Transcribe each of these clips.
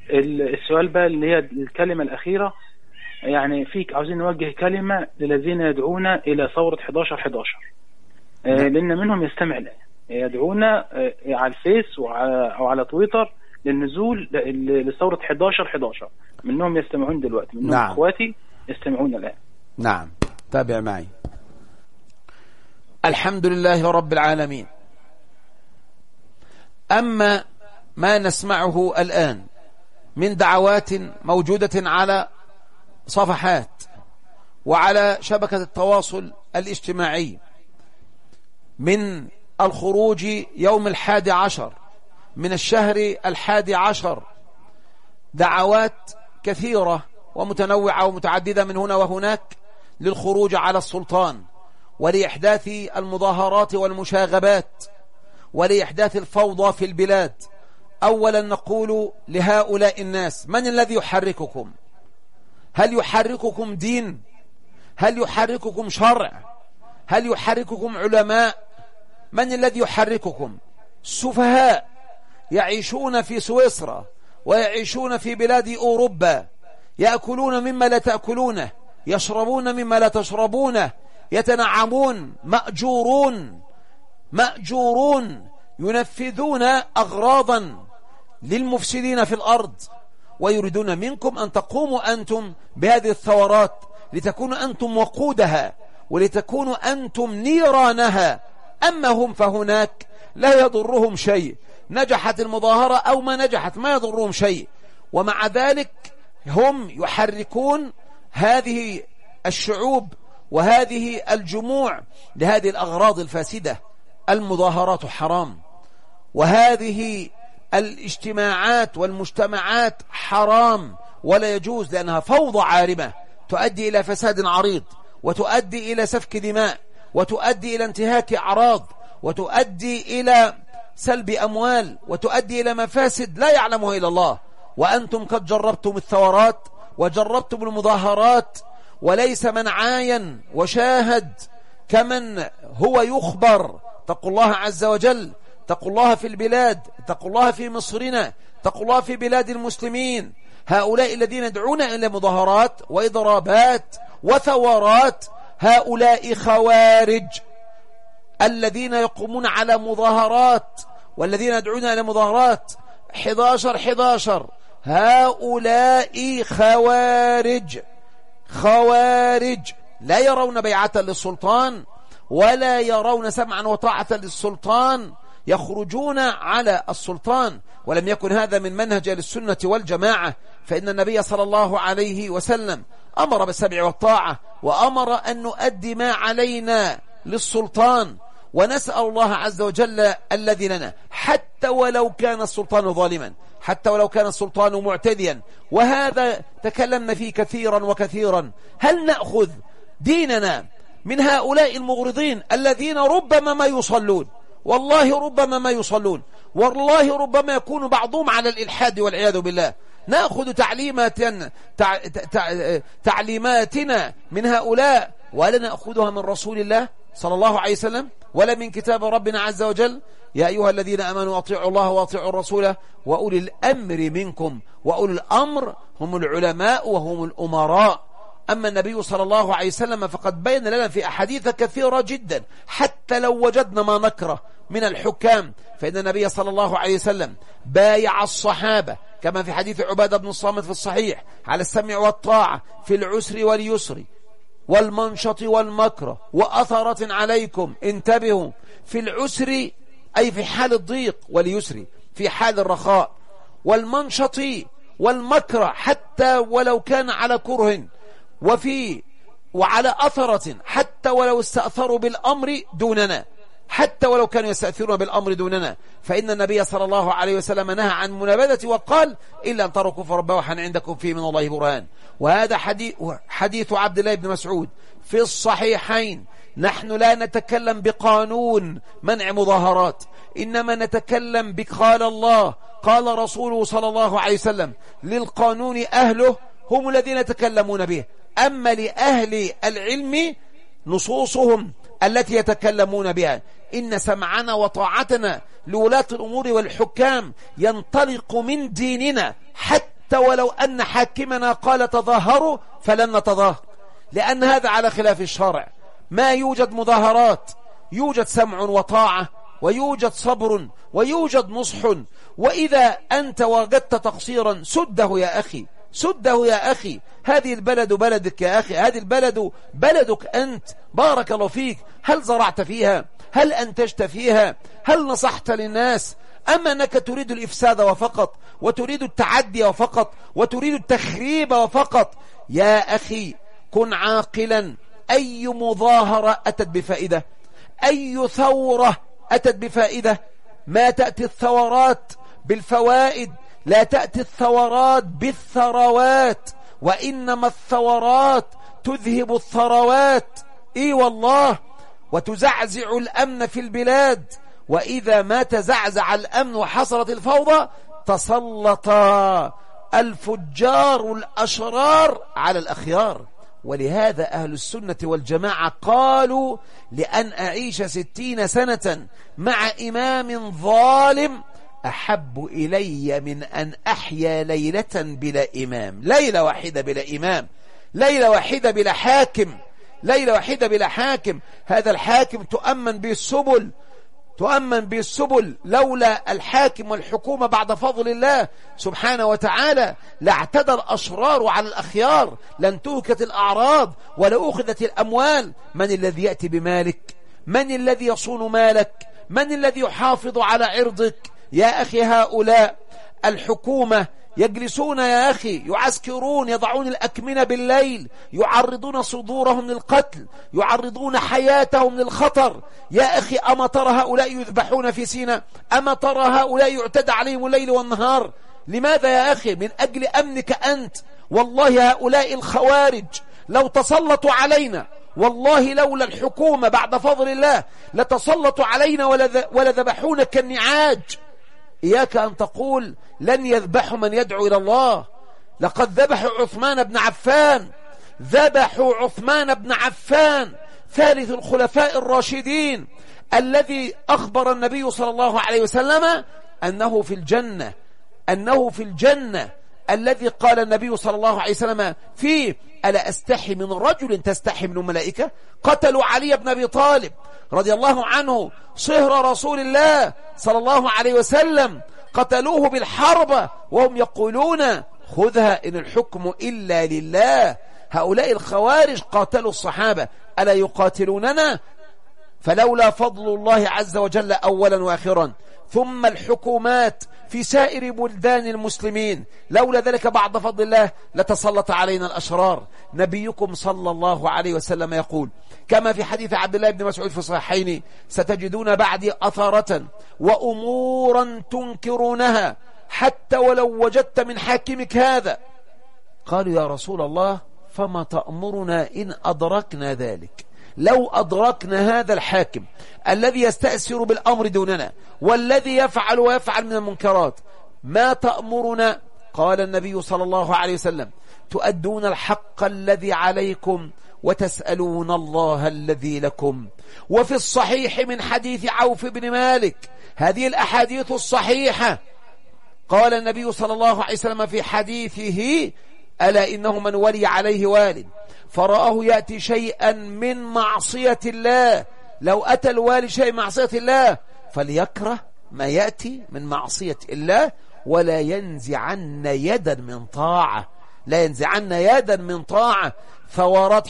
السؤال بقى اللي هي الكلمة الأخيرة، يعني فيك عاوزين نوجه كلمة للذين يدعون إلى ثورة 11/11، لأن منهم يستمع الآن يدعونا على الفيس أو على تويتر للنزول لثورة 11/11، منهم يستمعون دلوقتي، منهم نعم. إخواتي يستمعون الآن. نعم، تابع معي. الحمد لله رب العالمين. أما ما نسمعه الآن من دعوات موجودة على صفحات وعلى شبكة التواصل الاجتماعي من الخروج يوم 11 من الشهر 11، دعوات كثيرة ومتنوعة ومتعددة من هنا وهناك للخروج على السلطان ولإحداث المظاهرات والمشاغبات ولإحداث الفوضى في البلاد. أولا نقول لهؤلاء الناس: من الذي يحرككم؟ هل يحرككم دين؟ هل يحرككم شرع؟ هل يحرككم علماء؟ من الذي يحرككم؟ السفهاء يعيشون في سويسرا ويعيشون في بلاد أوروبا، يأكلون مما لا تأكلونه، يشربون مما لا تشربونه، يتنعمون، مأجورون ينفذون أغراضا للمفسدين في الأرض، ويريدون منكم أن تقوموا أنتم بهذه الثورات لتكونوا أنتم وقودها ولتكونوا أنتم نيرانها. أما هم فهناك لا يضرهم شيء، نجحت المظاهرة أو ما نجحت ما يضرهم شيء، ومع ذلك هم يحركون هذه الشعوب وهذه الجموع لهذه الأغراض الفاسدة. المظاهرات حرام، وهذه الاجتماعات والمجتمعات حرام ولا يجوز، لأنها فوضى عارمة تؤدي إلى فساد عريض، وتؤدي إلى سفك دماء، وتؤدي إلى انتهاك أعراض، وتؤدي إلى سلب أموال، وتؤدي إلى مفاسد لا يعلمها إلا الله. وأنتم قد جربتم الثورات وجربتم المظاهرات، وليس من عاين وشاهد كمن هو يخبر. اتقوا الله عز وجل، اتقوا الله في البلاد، اتقوا الله في مصرنا، اتقوا الله في بلاد المسلمين. هؤلاء الذين يدعون إلى مظاهرات وإضرابات وثورات هؤلاء خوارج. الذين يقومون على مظاهرات والذين يدعون إلى مظاهرات 11/11 هؤلاء خوارج لا يرون بيعة للسلطان ولا يرون سمعا وطاعة للسلطان، يخرجون على السلطان. ولم يكن هذا من منهج السنة والجماعة، فإن النبي صلى الله عليه وسلم أمر بالسمع والطاعة، وأمر أن نؤدي ما علينا للسلطان، ونسأل الله عز وجل الذي لنا، حتى ولو كان السلطان ظالما، حتى ولو كان السلطان معتديا. وهذا تكلمنا فيه كثيرا وكثيرا. هل نأخذ ديننا من هؤلاء المغرضين الذين ربما ما يصلون، والله ربما ما يصلون، والله ربما يكون بعضهم على الإلحاد والعياذ بالله؟ نأخذ تعليماتنا من هؤلاء ولا نأخذها من رسول الله صلى الله عليه وسلم ولا من كتاب ربنا عز وجل؟ يا أيها الذين آمنوا أطيعوا الله وأطيعوا الرسول وأولي الأمر منكم. وأولي الأمر هم العلماء وهم الأمراء. أما النبي صلى الله عليه وسلم فقد بين لنا في أحاديث كثيرة جدا، حتى لو وجدنا ما نكره من الحكام، فإن النبي صلى الله عليه وسلم بايع الصحابة كما في حديث عبادة بن الصامت في الصحيح على السمع والطاعة في العسر واليسر والمنشط والمكره وأثرة عليكم. انتبهوا، في العسر أي في حال الضيق، واليسر في حال الرخاء، والمنشط والمكره حتى ولو كان على كره، وعلى أثرة حتى ولو استأثروا بالأمر دوننا، حتى ولو كانوا يستأثرون بالأمر دوننا، فإن النبي صلى الله عليه وسلم نهى عن منابذة وقال: إلا أن تروا كفرا بواحا عندكم فيه من الله برهان. وهذا حديث عبد الله بن مسعود في الصحيحين. نحن لا نتكلم بقانون منع مظاهرات، إنما نتكلم بقال الله قال رسوله صلى الله عليه وسلم. للقانون أهله هم الذين يتكلمون به، أما لأهل العلم نصوصهم التي يتكلمون بها. إن سمعنا وطاعتنا لولاة الأمور والحكام ينطلق من ديننا حتى حتى ولو أن حاكمنا قال تظاهروا فلن نتظاهر، لأن هذا على خلاف الشرع. ما يوجد مظاهرات، يوجد سمع وطاعة، ويوجد صبر، ويوجد نصح. وإذا أنت وجدت تقصيرا سده يا أخي، سده يا أخي. هذه البلد بلدك يا أخي، هذه البلد بلدك أنت، بارك الله فيك. هل زرعت فيها؟ هل أنتجت فيها؟ هل نصحت للناس؟ أما أنك تريد الإفساد وفقط، وتريد التعدي وفقط، وتريد التخريب وفقط. يا أخي كن عاقلا. أي مظاهرة أتت بفائدة؟ أي ثورة أتت بفائدة؟ ما تأتي الثورات بالفوائد، لا تأتي الثورات بالثروات، وإنما الثورات تذهب الثروات. إي والله، وتزعزع الأمن في البلاد. وإذا ما تزعزع الأمن وحصلت الفوضى تسلط الفجار الأشرار على الأخيار. ولهذا أهل السنة والجماعة قالوا: لأن أعيش 60 سنة مع إمام ظالم أحب إلي من أن أحيا ليلة بلا إمام، ليلة واحدة بلا إمام، ليلة واحدة بلا حاكم، ليلة واحدة بلا حاكم. هذا الحاكم تؤمن به السبل، تؤمن به السبل. لولا الحاكم والحكومة بعد فضل الله سبحانه وتعالى لاعتدى الأشرار على الأخيار، لانتهكت الأعراض ولا أخذت الأموال. من الذي يأتي بمالك؟ من الذي يصون مالك؟ من الذي يحافظ على عرضك؟ يا أخي هؤلاء الحكومة يجلسون يا أخي يعسكرون، يضعون الأكمنة بالليل، يعرضون صدورهم للقتل، يعرضون حياتهم للخطر. يا أخي أما ترى هؤلاء يذبحون في سيناء؟ أما ترى هؤلاء يعتدى عليهم الليل والنهار؟ لماذا يا أخي؟ من أجل أمنك أنت. والله هؤلاء الخوارج لو تسلطوا علينا، والله لولا الحكومة بعد فضل الله لتسلطوا علينا ولذبحونا كالنعاج. إياك أن تقول لن يذبحوا من يدعو إلى الله. لقد ذبحوا عثمان بن عفان، ذبحوا عثمان بن عفان ثالث الخلفاء الراشدين، الذي أخبر النبي صلى الله عليه وسلم أنه في الجنة، أنه في الجنة، الذي قال النبي صلى الله عليه وسلم فيه: ألا أستحي من رجل تستحي من الملائكة؟ قتلوا علي بن أبي طالب رضي الله عنه صهر رسول الله صلى الله عليه وسلم، قتلوه بالحربة وهم يقولون: خذها إن الحكم إلا لله. هؤلاء الخوارج قاتلوا الصحابة، ألا يقاتلوننا؟ فلولا فضل الله عز وجل أولا وآخرا، ثم الحكومات في سائر بلدان المسلمين، لولا ذلك بعد فضل الله لتسلط علينا الأشرار. نبيكم صلى الله عليه وسلم يقول كما في حديث عبد الله بن مسعود في الصحيحين: ستجدون بعدي أثارة وأمورا تنكرونها حتى ولو وجدت من حاكمك هذا. قالوا: يا رسول الله فما تأمرنا إن أدركنا ذلك؟ لو أدركنا هذا الحاكم الذي يستأثر بالأمر دوننا والذي يفعل ويفعل من المنكرات، ما تأمرنا؟ قال النبي صلى الله عليه وسلم: تؤدون الحق الذي عليكم وتسألون الله الذي لكم. وفي الصحيح من حديث عوف بن مالك، هذه الأحاديث الصحيحة، قال النبي صلى الله عليه وسلم في حديثه: ألا إنه من ولي عليه وال فرآه يأتي شيئا من معصية الله، لو أتى الوالي شيء معصية الله فليكره ما يأتي من معصية الله، ولا ينزعن يدا من طاعة، لا ينزعن يدا من طاعة. ثورات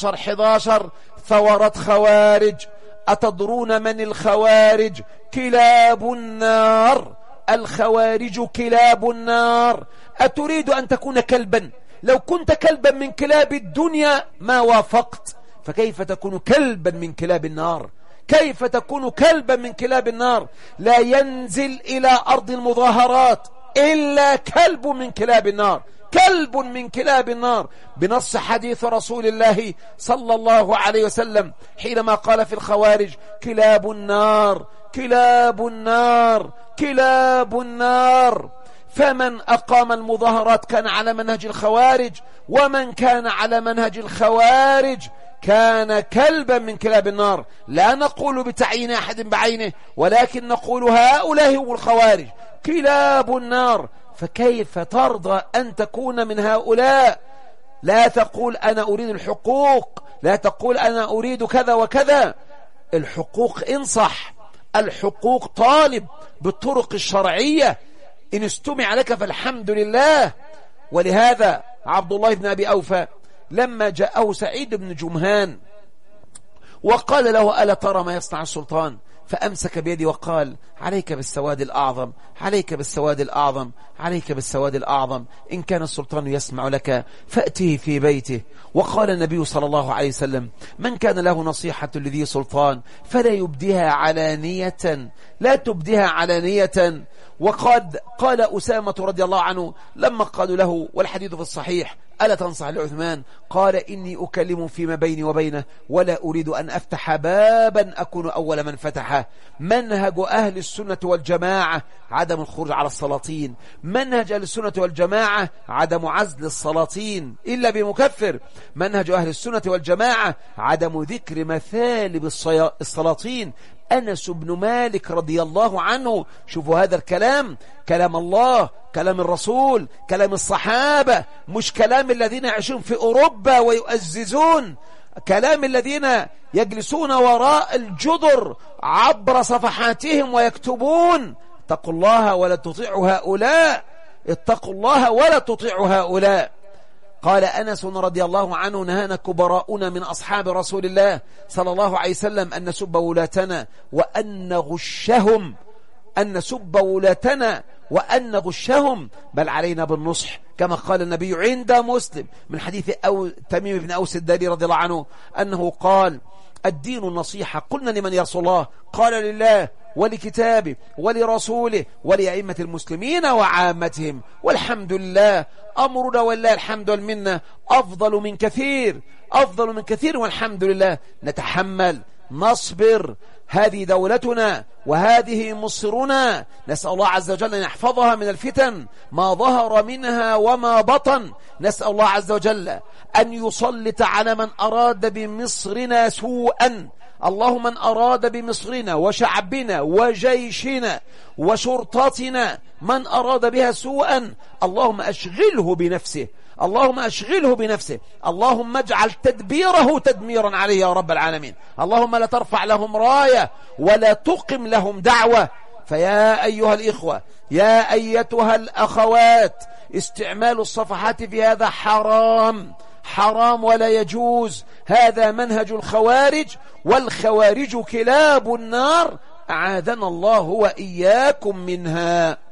11 ثورات خوارج. أتدرون من الخوارج؟ كلاب النار. الخوارج كلاب النار. أتريد أن تكون كلبا؟ لو كنت كلبا من كلاب الدنيا ما وافقت، فكيف تكون كلبا من كلاب النار؟ كيف تكون كلبا من كلاب النار؟ لا ينزل إلى أرض المظاهرات إلا كلب من كلاب النار، كلب من كلاب النار، بنص حديث رسول الله صلى الله عليه وسلم حينما قال في الخوارج: كلاب النار، كلاب النار، كلاب النار. فمن أقام المظاهرات كان على منهج الخوارج، ومن كان على منهج الخوارج كان كلبا من كلاب النار. لا نقول بتعيين أحد بعينه، ولكن نقول هؤلاء هم الخوارج كلاب النار. فكيف ترضى أن تكون من هؤلاء؟ لا تقول أنا أريد الحقوق، لا تقول أنا أريد كذا وكذا. الحقوق انصح، الحقوق طالب بالطرق الشرعية، إن استمع لك فالحمد لله. ولهذا عبد الله بن أبي أوفى لما جاءه سعيد بن جمهان وقال له ألا ترى ما يصنع السلطان، فأمسك بيدي وقال عليك بالسواد الأعظم، عليك بالسواد الأعظم، عليك بالسواد الأعظم، إن كان السلطان يسمع لك فأتيه في بيته. وقال النبي صلى الله عليه وسلم من كان له نصيحة لذي سلطان فلا يبديها علانية، لا تبديها علانية. وقد قال أسامة رضي الله عنه لما قالوا له والحديث في الصحيح ألا تنصح لعثمان، قال إني أكلم فيما بيني وبينه ولا أريد أن أفتح بابا أكون أول من فتحه. منهج أهل السنة والجماعة عدم الخروج على السلاطين، منهج أهل السنة والجماعة عدم عزل السلاطين إلا بمكفر، منهج أهل السنة والجماعة عدم ذكر مثالب السلاطين. أنس بن مالك رضي الله عنه، شوفوا هذا الكلام، كلام الله، كلام الرسول، كلام الصحابة، مش كلام الذين يعيشون في أوروبا ويؤززون، كلام الذين يجلسون وراء الجدر عبر صفحاتهم ويكتبون. اتقوا الله ولا تطيعوا هؤلاء، اتقوا الله ولا تطيعوا هؤلاء. قال أنس رضي الله عنه نهانا كبراؤنا من أصحاب رسول الله صلى الله عليه وسلم أن نسب ولاتنا وأن نغشهم، أن نسب ولاتنا وأن نغشهم، بل علينا بالنصح، كما قال النبي عند مسلم من حديث تميم بن أوس الداري رضي الله عنه أنه قال الدين النصيحة. قلنا لمن يا رسول الله؟ قال لله ولكتابه ولرسوله ولأئمة المسلمين وعامتهم، والحمد لله أمرنا والله الحمد والمنة أفضل من كثير، أفضل من كثير، والحمد لله. نتحمل، نصبر، هذه دولتنا وهذه مصرنا، نسأل الله عز وجل أن يحفظها من الفتن ما ظهر منها وما بطن، نسأل الله عز وجل أن يسلط على من أراد بمصرنا سوءا، اللهم من أراد بمصرنا وشعبنا وجيشنا وشرطتنا من أراد بها سوءا اللهم أشغله بنفسه، اللهم أشغله بنفسه، اللهم اجعل تدبيره تدميرا عليه يا رب العالمين، اللهم لا ترفع لهم راية ولا تقم لهم دعوة. فيا أيها الإخوة، يا أيتها الأخوات، استعمال الصفحات في هذا حرام، حرام ولا يجوز، هذا منهج الخوارج، والخوارج كلاب النار، أعاذنا الله وإياكم منها.